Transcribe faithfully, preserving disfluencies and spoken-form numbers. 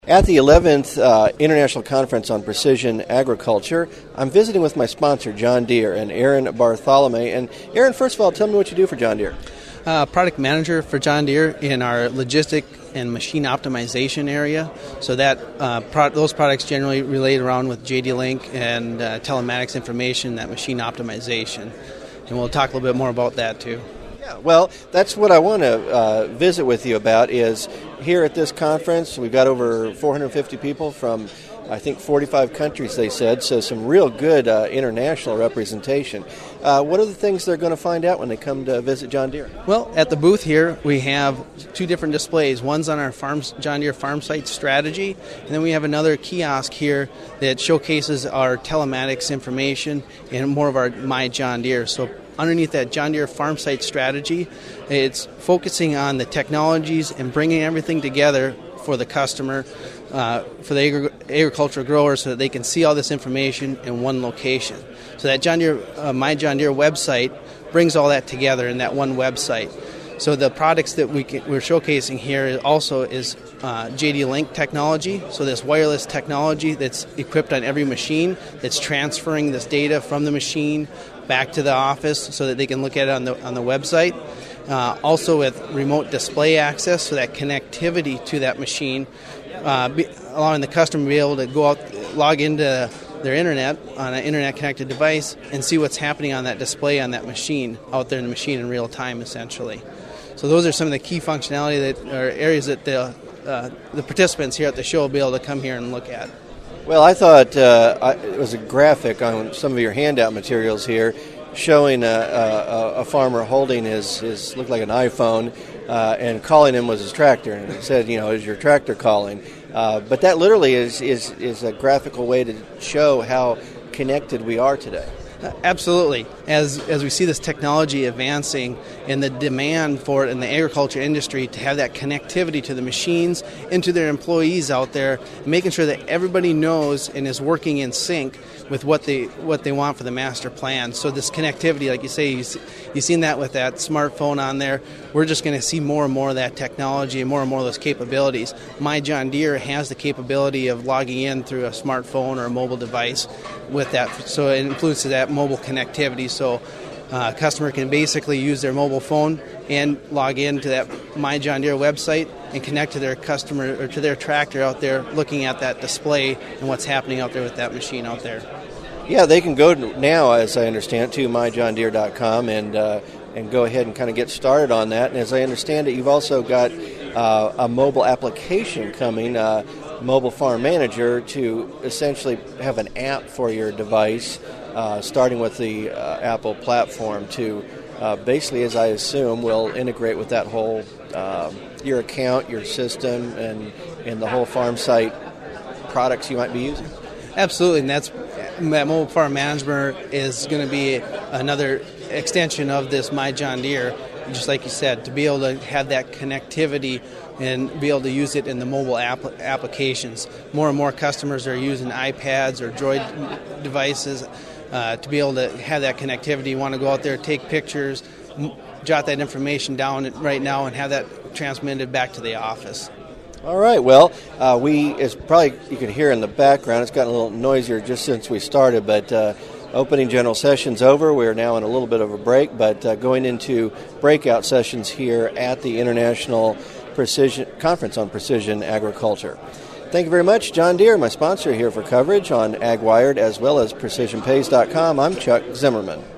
At the eleventh uh, International Conference on Precision Agriculture, I'm visiting with my sponsor, John Deere, and Aaron Bartholomew. And Aaron, first of all, tell me what you do for John Deere. Uh, product manager for John Deere in our logistic and machine optimization area. So that uh, pro- those products generally relate around with J D Link and uh, telematics information, that machine optimization. And we'll talk a little bit more about that too. Yeah, well, that's what I want to uh, visit with you about is here at this conference, we've got over four hundred fifty people from, I think, forty-five countries, they said, so some real good uh, international representation. Uh, what are the things they're going to find out when they come to visit John Deere? Well, at the booth here, we have two different displays. One's on our farms, John Deere farm site strategy, and then we have another kiosk here that showcases our telematics information and more of our My John Deere. So underneath that John Deere farm site strategy, it's focusing on the technologies and bringing everything together for the customer, uh, for the agri- agricultural growers, so that they can see all this information in one location. So that John Deere, uh, My John Deere website brings all that together in that one website. So the products that we can, we're showcasing here also is uh, J D Link technology. So this wireless technology that's equipped on every machine that's transferring this data from the machine back to the office so that they can look at it on the on the website. Uh, also with remote display access, so that connectivity to that machine, uh, be, allowing the customer to be able to go out, log into their internet on an internet-connected device and see what's happening on that display on that machine, out there in the machine in real time, essentially. So those are some of the key functionality that are areas that the uh, the participants here at the show will be able to come here and look at. Well, I thought uh, I, it was a graphic on some of your handout materials here showing a, a, a farmer holding his, his looked like an iPhone uh, and calling him was his tractor, and it said, you know, is your tractor calling? Uh, but that literally is, is, is a graphical way to show how connected we are today. Absolutely. As as we see this technology advancing and the demand for it in the agriculture industry to have that connectivity to the machines and to their employees out there, making sure that everybody knows and is working in sync with what they what they want for the master plan. So this connectivity, like you say, you see, you've seen that with that smartphone on there. We're just going to see more and more of that technology and more and more of those capabilities. My John Deere has the capability of logging in through a smartphone or a mobile device with that. So it includes that mobile connectivity. So uh, a customer can basically use their mobile phone and log into that My John Deere website and connect to their customer or to their tractor out there, looking at that display and what's happening out there with that machine out there. Yeah, they can go now, as I understand, to my john deere dot com and uh, and go ahead and kind of get started on that. And as I understand it, you've also got uh, a mobile application coming, uh, Mobile Farm Manager, to essentially have an app for your device, uh, starting with the uh, Apple platform to uh, basically, as I assume, will integrate with that whole, uh, your account, your system, and, and the whole farm site products you might be using. Absolutely, and that's that Mobile Farm Manager is going to be another extension of this My John Deere, just like you said, to be able to have that connectivity and be able to use it in the mobile app- applications. More and more customers are using iPads or Droid devices uh, to be able to have that connectivity. You want to go out there, take pictures, m- jot that information down right now, and have that transmitted back to the office. All right, well, uh, we, as probably you can hear in the background, it's gotten a little noisier just since we started, but uh, opening general session's over. We're now in a little bit of a break, but uh, going into breakout sessions here at the International Precision Conference on Precision Agriculture. Thank you very much, John Deere, my sponsor here for coverage on AgWired as well as precision pays dot com. I'm Chuck Zimmerman.